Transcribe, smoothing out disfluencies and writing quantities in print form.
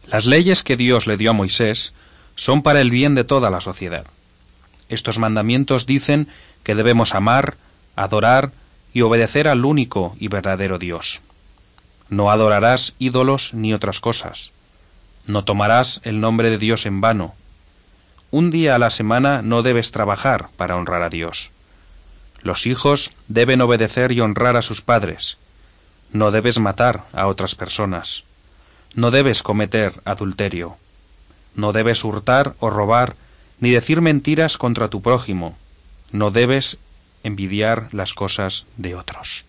Las leyes que Dios le dio a Moisés son para el bien de toda la sociedad. Estos mandamientos dicen que debemos amar, adorar y obedecer al único y verdadero Dios. No adorarás ídolos ni otras cosas. No tomarás el nombre de Dios en vano. Un día a la semana no debes trabajar para honrar a Dios. Los hijos deben obedecer y honrar a sus padres. No debes matar a otras personas. No debes cometer adulterio. No debes hurtar o robar, ni decir mentiras contra tu prójimo. No debes envidiar las cosas de otros.